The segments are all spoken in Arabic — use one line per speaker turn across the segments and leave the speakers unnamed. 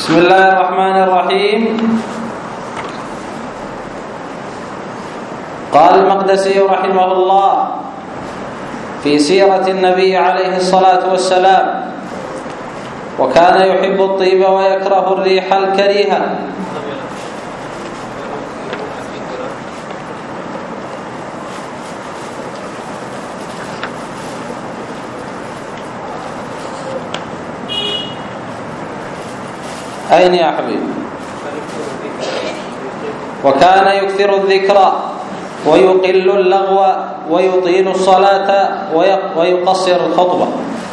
بسم الله الرحمن الرحيم. قال المقدسي رحمه الله في سيرة النبي عليه الصلاة والسلام: وكان يحب الطيب ويكره الريح الكريهة. أين يا حبيبي؟ وكان يكثر الذكر ويقل اللغو ويطيل الصلاة ويقصر الخطبة.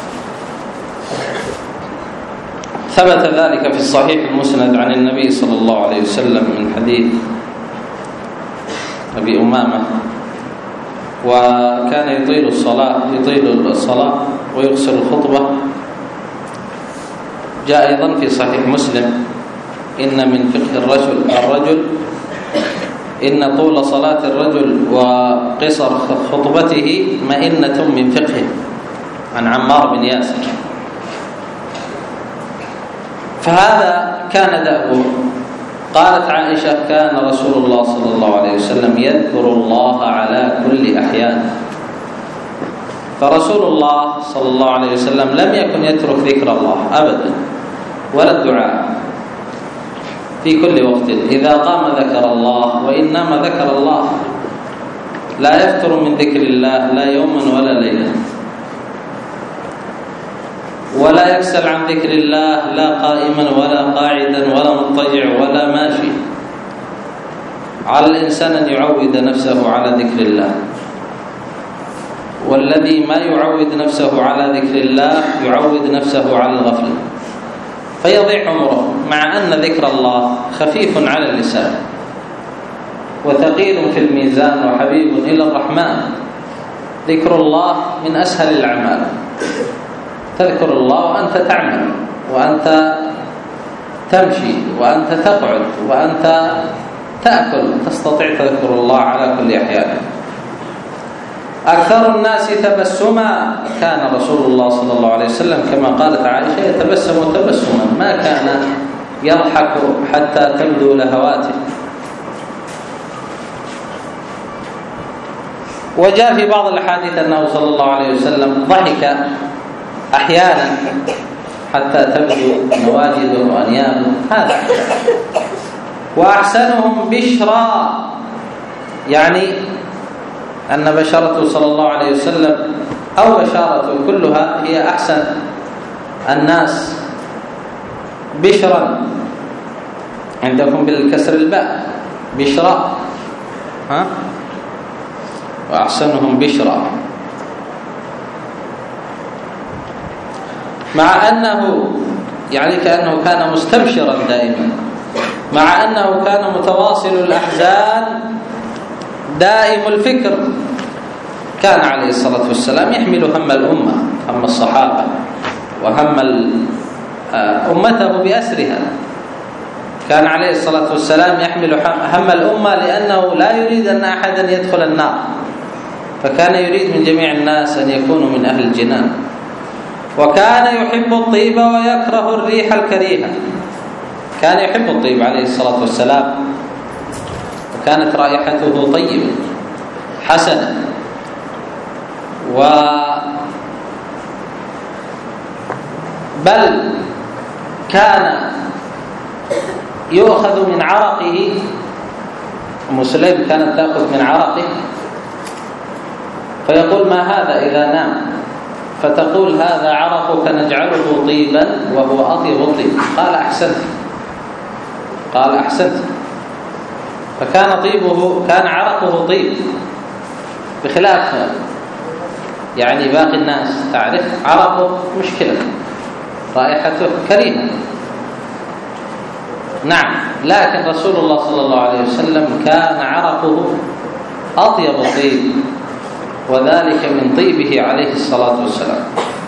ثبت ذلك في الصحيح المسند عن النبي صلى الله عليه وسلم من حديث أبي أمامة، وكان يطيل الصلاة ويقصر الخطبة. جاء أيضا في صحيح مسلم: إن من فقه الرجل إن طول صلاة الرجل وقصر خطبته مئنة من فقهه، عن عمار بن ياسر. فهذا كان دأبه. قالت عائشة: كان رسول الله صلى الله عليه وسلم يذكر الله على كل أحيان. فرسول الله صلى الله عليه وسلم لم يكن يترك ذكر الله أبدا ولا الدعاء، في كل وقت إذا قام ذكر الله وإن نام ذكر الله، لا يفتر من ذكر الله لا يوما ولا ليلة، ولا يكسل عن ذكر الله لا قائما ولا قاعدا ولا مضطجع ولا ماشي. على الإنسان أن يعود نفسه على ذكر الله، والذي ما يعود نفسه على ذكر الله يعود نفسه على الغفلة فيضيع عمره، مع أن ذكر الله خفيف على اللسان وثقيل في الميزان وحبيب إلى الرحمن. ذكر الله من أسهل الأعمال. تذكر الله وأنت تعمل، وأنت تمشي، وأنت تقعد، وأنت تأكل، تستطيع تذكر الله على كل أحيان. أكثر الناس تبسما، كان رسول الله صلى الله عليه وسلم كما قالت عائشة يتبسم تبسما، ما كان يضحك حتى تبدو لهواته. وجاء في بعض الأحاديث أنه صلى الله عليه وسلم ضحك أحيانا حتى تبدو نواجذه وأنيابه. هذا. وأحسنهم بشرا، يعني أن بشرته صلى الله عليه وسلم أو بشارته كلها هي أحسن الناس بشرا. عندكم بالكسر الباء بشرا، وأحسنهم بشرا، مع أنه يعني كأنه كان مستبشرا دائما، مع أنه كان متواصل الأحزان دائم الفكر. كان عليه الصلاة والسلام يحمل هم الأمة، هم الصحابة، وهم أمته بأسرها. كان عليه الصلاة والسلام يحمل هم الأمة لأنه لا يريد أن أحدا يدخل النار، فكان يريد من جميع الناس أن يكونوا من أهل الجنان. وكان يحب الطيب ويكره الريح الكريهة. كان يحب الطيب عليه الصلاة والسلام، وكانت رائحته طيبة حسنة، بل كان يؤخذ من عرقه. أم سليم كانت تأخذ من عرقه فيقول: ما هذا إذا نام؟ فتقول: هذا عرقك نجعله طيبا وهو أطيب الطيب. قال أحسنت. فكان طيبه، كان عرقه طيب، بخلاف يعني باقي الناس. تعرف عرقه مشكلة، رائحته كريهة. نعم، لكن رسول الله صلى الله عليه وسلم كان عرقه أطيب طيب، وذلك من طيبه عليه الصلاة والسلام.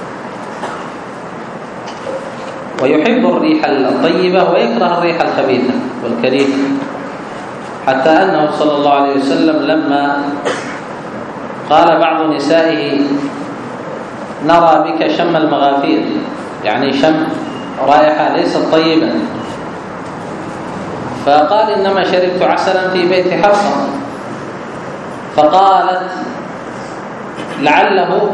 ويحب الريح الطيبة ويكره الريح الخبيثة والكريهة، حتى أنه صلى الله عليه وسلم لما قال بعض نسائه: نرى بك شم المغافير، يعني شم رائحة ليست طيبة، فقال إنما شربت عسلا في بيت حفصة. فقالت لعله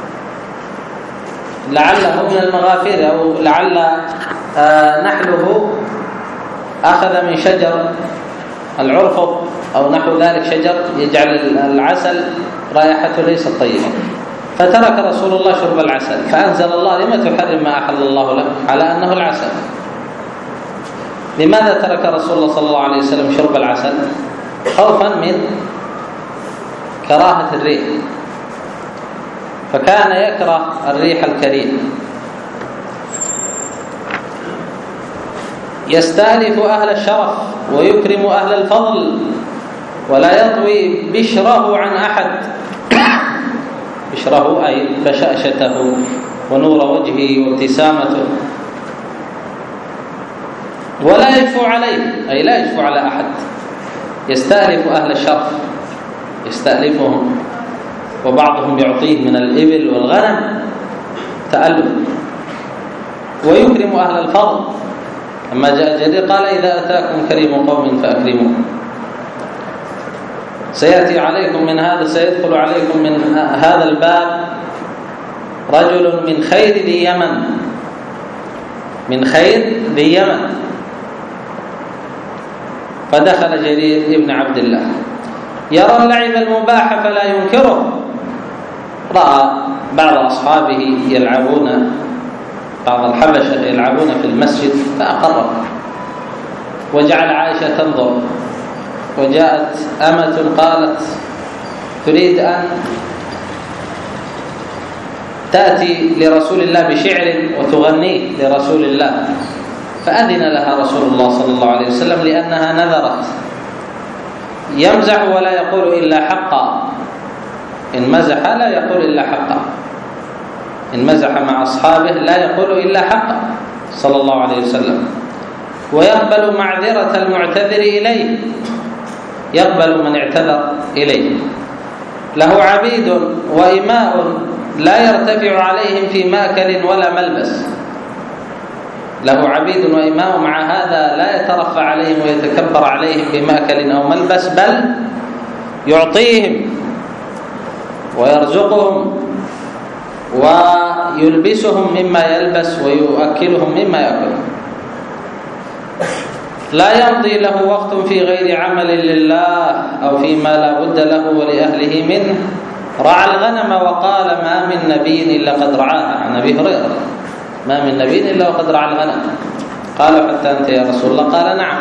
من المغافير، أو لعل نحله أخذ من شجر العرفض أو نحو ذلك، شجر يجعل العسل رائحته ليست طيبة. فترك رسول الله شرب العسل، فأنزل الله: لما تحرم ما أحل الله لك، على أنه العسل. لماذا ترك رسول الله صلى الله عليه وسلم شرب العسل؟ خوفا من كراهة الريح، فكان يكره الريح الكريه. يستألف أهل الشرف ويكرم أهل الفضل، ولا يطوي بشره عن أحد. بشره أي بشاشته ونور وجهه وابتسامته. ولا يشفو عليه، أي لا يشفو على أحد. يستألف أهل الشرف، يستألفهم، وبعضهم يعطيه من الإبل والغنم تألف. ويكرم أهل الفضل، أما جاء جدير قال: إذا أتاكم كريم قوم فأكرموه. سيأتي عليكم من هذا، سيدخل عليكم من هذا الباب رجل من خير ذي يمن، من خير ذي يمن. فدخل جرير ابن عبد الله يرى اللعب المباح فلا ينكره. رأى بعض أصحابه يلعبون، بعض الحبشة يلعبون في المسجد فأقره، وجعل عائشة تنظر. وجاءت أمة قالت تريد أن تأتي لرسول الله بشعر وتغنيه لرسول الله، فأذن لها رسول الله صلى الله عليه وسلم لأنها نذرت. يمزح ولا يقول إلا حقا، إن مزح لا يقول إلا حقا، إن مزح مع أصحابه لا يقول إلا حقا صلى الله عليه وسلم. ويقبل معذرة المعتذر إليه، يقبل من اعتذر إليه. له عبيد وإماء لا يرتفع عليهم في مأكل ولا ملبس. له عبيد وإماء، مع هذا لا يترفع عليهم ويتكبر عليهم في مأكل أو ملبس، بل يعطيهم ويرزقهم ويلبسهم مما يلبس ويؤكلهم مما يأكل. لا يمضي له وقت في غير عمل لله أو فيما لا بد له ولأهله منه. رعى الغنم وقال: ما من نبي إلا قد رعاها. عن أبي هريرة: ما من نبي إلا وقد رعى الغنم. قال: حتى أنت يا رسول الله؟ قال: نعم،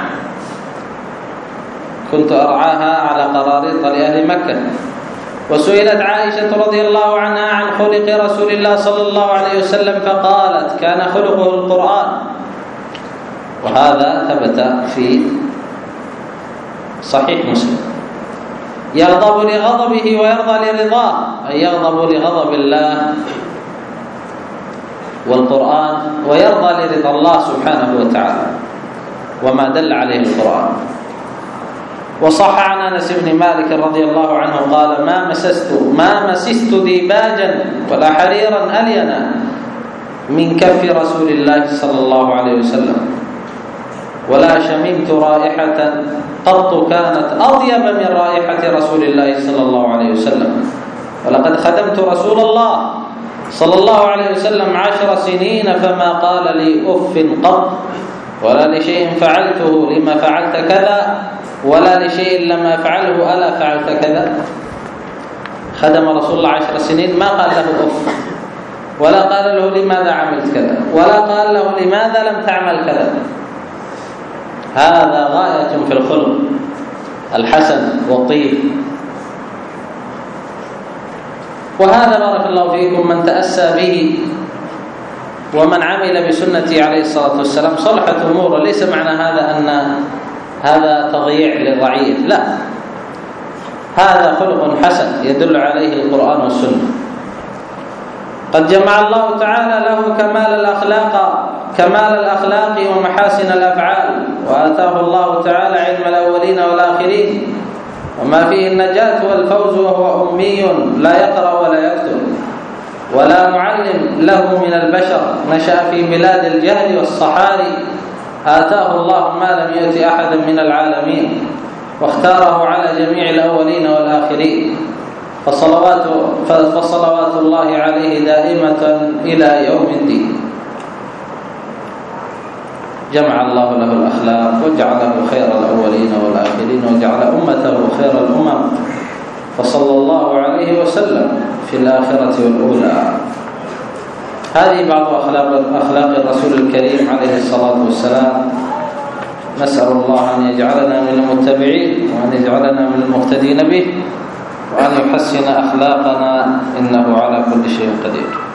كنت أرعاها على قراريط لأهل مكة. وسئلت عائشة رضي الله عنها عن خلق رسول الله صلى الله عليه وسلم فقالت: كان خلقه القرآن. وهذا ثبت في صحيح مسلم. يغضب لغضبه ويرضى لرضاه، أي يغضب لغضب الله والقرآن ويرضى لرضا الله سبحانه وتعالى وما دل عليه القرآن. وصح عن أنس بن مالك رضي الله عنه قال: ما مسست ديباجا ولا حريرا ألينا من كف رسول الله صلى الله عليه وسلم، ولا شممت رائحة قط كانت أطيب من رائحة رسول الله صلى الله عليه وسلم. ولقد خدمت رسول الله صلى الله عليه وسلم 10 سنين فما قال لي أف قط، ولا لشيء فعلته لما فعلت كذا، ولا لشيء لم أفعله ألا فعلت كذا. خدم رسول الله 10 سنين، ما قال له أف، ولا قال له لماذا عملت كذا، ولا قال له لماذا لم تعمل كذا. هذا غاية في الخلق الحسن والطيب. وهذا بارك الله فيكم من تأسى به ومن عمل بسنته عليه الصلاة والسلام صلحت أموره. ليس معنى هذا أن هذا تضييع للرعية، لا، هذا خلق حسن يدل عليه القرآن والسنة. قد جمع الله تعالى له كمال الأخلاق ومحاسن الأفعال، وآتاه الله تعالى علم الأولين والآخرين وما فيه النجاة والفوز، وهو أمي لا يقرأ ولا يكتب. ولا معلم له من البشر، نشأ في بلاد الجهل والصحاري، آتاه الله ما لم يؤت أحدا من العالمين، واختاره على جميع الأولين والآخرين، فصلوات الله عليه دائمة إلى يوم الدين. جمع الله له الأخلاق وجعله خير الأولين والآخرين، وجعل أمته خير الأمم، فصلى الله عليه وسلم في الآخرة والأولى. هذه بعض أخلاق الرسول الكريم عليه الصلاة والسلام. نسأل الله أن يجعلنا من المتبعين، وأن يجعلنا من المقتدين به، وأن يحسن أخلاقنا، إنه على كل شيء قدير.